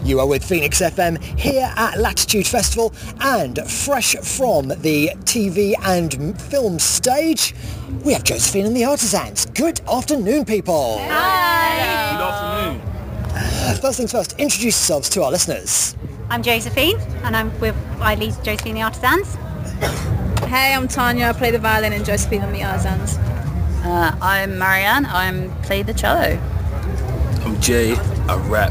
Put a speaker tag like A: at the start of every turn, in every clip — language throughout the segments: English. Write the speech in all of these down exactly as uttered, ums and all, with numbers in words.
A: You are with Phoenix F M here at Latitude Festival, and fresh from the T V and film stage, we have Josephine and the Artisans. Good afternoon, people.
B: Hi.
C: Good afternoon.
A: First things first, introduce yourselves to our listeners.
B: I'm Josephine, and I'm with I lead Josephine and the Artisans.
D: Hey, I'm Tanya. I play the violin in Josephine and the Artisans.
E: Uh, I'm Marianne. I play the cello.
C: I'm Jay. I rap.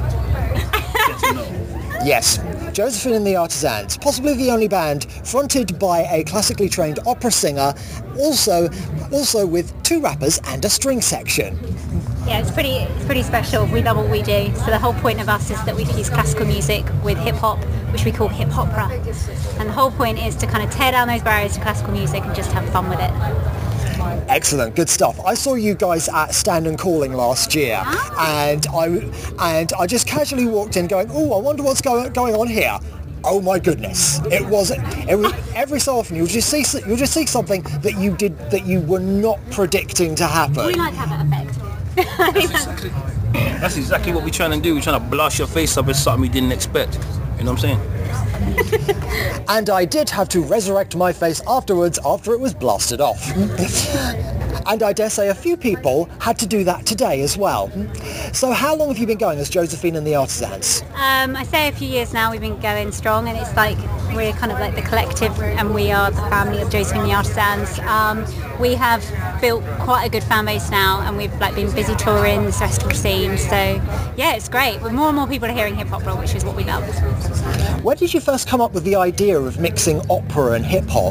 A: Yes, Josephine and the Artisans, possibly the only band fronted by a classically trained opera singer, also also with two rappers and a string section.
B: Yeah, it's pretty it's pretty special. We love what we do. So the whole point of us is that we fuse classical music with hip hop, which we call hip opera. And the whole point is to kind of tear down those barriers to classical music and just have fun with it.
A: Excellent, good stuff. I saw you guys at Stand and Calling last year,
B: oh.
A: and I and I just casually walked in, going, "Oh, I wonder what's going going on here." Oh my goodness! It was it was every so often you'll just see you'll just see something that you did that you were not predicting to happen.
B: We like to have that effect.
C: That's exactly, that's exactly what we're trying to do. We're trying to blast your face up with something we didn't expect. You know what I'm saying?
A: And I did have to resurrect my face afterwards after it was blasted off. And I dare say a few people had to do that today as well. So how long have you been going as Josephine and the Artisans?
B: Um, I say a few years now. We've been going strong, and it's like we're kind of like the collective, and we are the family of Josephine and the Artisans. Um, we have built quite a good fan base now, and we've like been busy touring this festival scene. So yeah, it's great. With more and more people are hearing hip opera, which is what we love.
A: Where did you first come up with the idea of mixing opera and hip hop?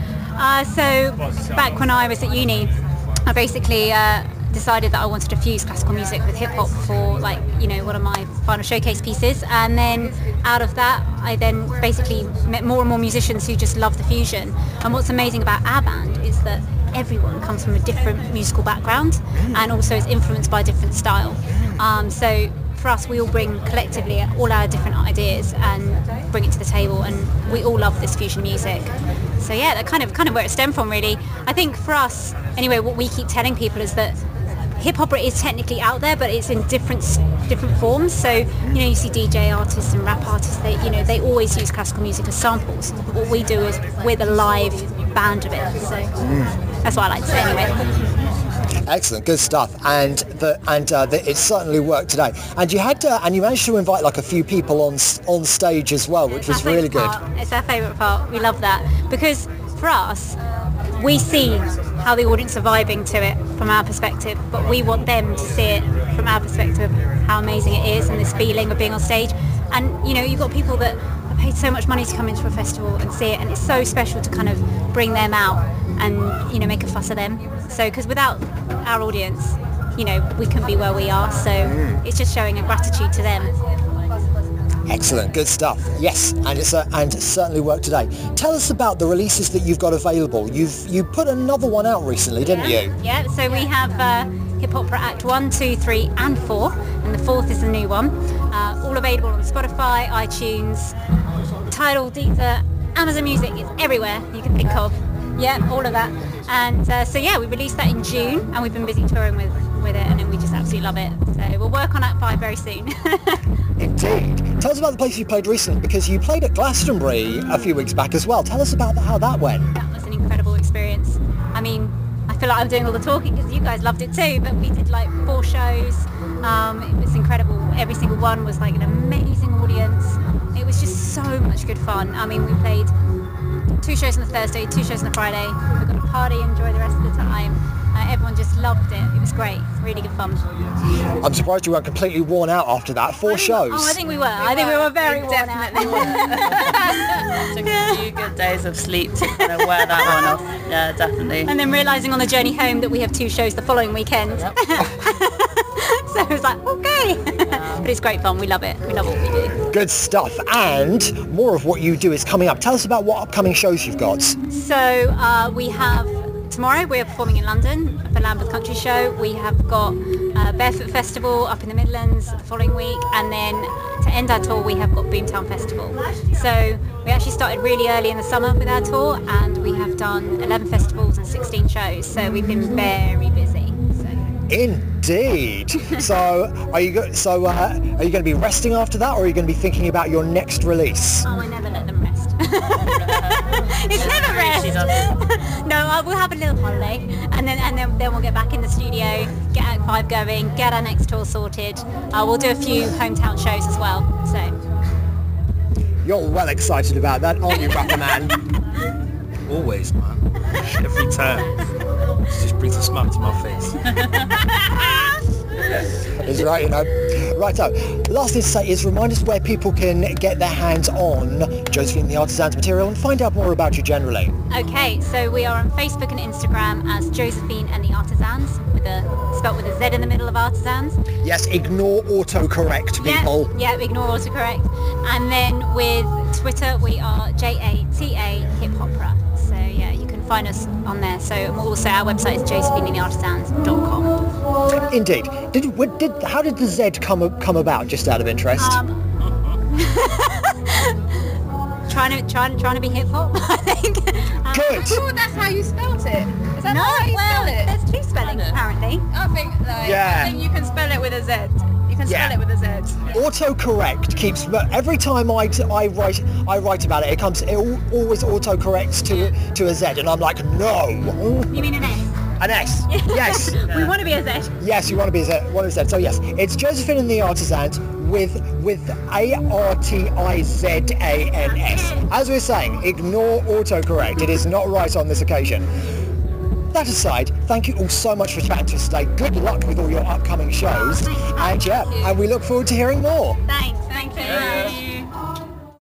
B: Uh, so back when I was at uni, I basically uh, decided that I wanted to fuse classical music with hip hop for, like, you know, one of my final showcase pieces, and then out of that I then basically met more and more musicians who just love the fusion. And what's amazing about our band is that everyone comes from a different musical background and also is influenced by a different style. Um, so for us, we all bring collectively all our different ideas and bring it to the table, and we all love this fusion music. So yeah, that kind of kind of where it stemmed from, really. I think for us, anyway, what we keep telling people is that hip opera is technically out there, but it's in different different forms. So you know, you see D J artists and rap artists. They you know they always use classical music as samples. What we do is we're the live band of it. So mm. that's what I like to say, anyway.
A: Excellent, good stuff, and the and uh, the, it certainly worked today. And you had to, and you managed to invite like a few people on on stage as well, which was really good.
B: Part. It's our favourite part. We love that because for us, we see how the audience are vibing to it from our perspective, but we want them to see it from our perspective, how amazing it is and this feeling of being on stage. And you know, you've got people that have paid so much money to come into a festival and see it, and it's so special to kind of bring them out and, you know, make a fuss of them. So because without our audience, you know, we couldn't be where we are, so mm. it's just showing a gratitude to them.
A: Excellent, good stuff. Yes, and it's uh, and it certainly worked today. Tell us about the releases that you've got available. You've you put another one out recently, didn't
B: yeah.
A: you?
B: Yeah. So we have uh, Hip Opera Act One, Two, Three, and Four, and the fourth is a new one. Uh, all available on Spotify, iTunes, Tidal, Deezer, Amazon Music. It's everywhere you can think of. Yeah, all of that. And uh, so yeah, we released that in June, and we've been busy touring with with it, and then we just absolutely love it. So we'll work on Act Five very soon.
A: Indeed. Tell us about the place you played recently, because you played at Glastonbury a few weeks back as well. Tell us about the, how that went.
B: That was an incredible experience. I mean, I feel like I'm doing all the talking because you guys loved it too, but we did like four shows. Um, it was incredible. Every single one was like an amazing audience. It was just so much good fun. I mean, we played two shows on the Thursday, two shows on the Friday. We got to party, enjoy the rest of the time. Uh, everyone just loved it. It was great. Really good fun.
A: I'm surprised you weren't completely worn out after that. Four
B: I
A: shows.
B: Oh, I think we were. I think we were very
D: we
B: worn
D: definitely
B: out.
E: Took a few good days of sleep to kind of wear that one off. Yeah, definitely.
B: And then realising on the journey home that we have two shows the following weekend.
E: Yep.
B: So it was like, okay. Yeah. But it's great fun. We love it. We love what we do.
A: Good stuff. And more of what you do is coming up. Tell us about what upcoming shows you've got.
B: So uh, we have tomorrow we're performing in London for Lambeth Country Show. We have got uh, Barefoot Festival up in the Midlands the following week, and then to end our tour we have got Boomtown Festival. So we actually started really early in the summer with our tour, and we have done eleven festivals and sixteen shows, so we've been very busy. So.
A: Indeed. Indeed. So, are you go- so uh, are you going to be resting after that, or are you going to be thinking about your next release?
B: Oh, I never let them rest. It's never rest.
E: She doesn't.
B: No, I will have a little holiday, and then and then, then we'll get back in the studio, get Act Five going, get our next tour sorted. Uh, we'll do a few hometown shows as well. So
A: You're well excited about that, aren't you, Rapper Man?
C: Always, man. Every time. It just brings a smile to my face.
A: Is right, you know. Right, so last thing to say is remind us where people can get their hands on Josephine and the Artisans material and find out more about you generally.
B: okay, so we are on Facebook and Instagram as Josephine and the Artisans, with a spelt with a Z in the middle of Artisans.
A: Yes, ignore autocorrect, people.
B: Yeah, yeah, ignore autocorrect. And then with Twitter, we are J A T A Hip Hopera. So yeah, you can find us on there. So and also our website is josephine and the artisans dot com.
A: Indeed. Did, what, did how did the Z come come about? Just out of interest.
B: Um, trying to trying trying to be hip hop, I think. Um,
A: Good.
D: Oh, that's how you spelt it. Is that
B: No,
D: not how you
B: well,
D: spell it?
B: there's two spellings apparently.
D: I think like,
A: Yeah.
D: I think you can spell it with a Z. You can
A: Yeah.
D: spell it with a Z.
A: Autocorrect keeps every time I, t- I write I write about it. It comes. It al- always autocorrects to to a Z, and I'm like, no.
B: You mean an S?
A: An S. Yes.
B: We want to be a Z.
A: Yes, you want to be a Z. Want to be a Z. So yes, it's Josephine and the Artisans with with A R T I Z A N S. As we're saying, ignore autocorrect. It is not right on this occasion. That aside, thank you all so much for chatting to us today. Good luck with all your upcoming shows. And yeah, and we look forward to hearing more.
B: Thanks.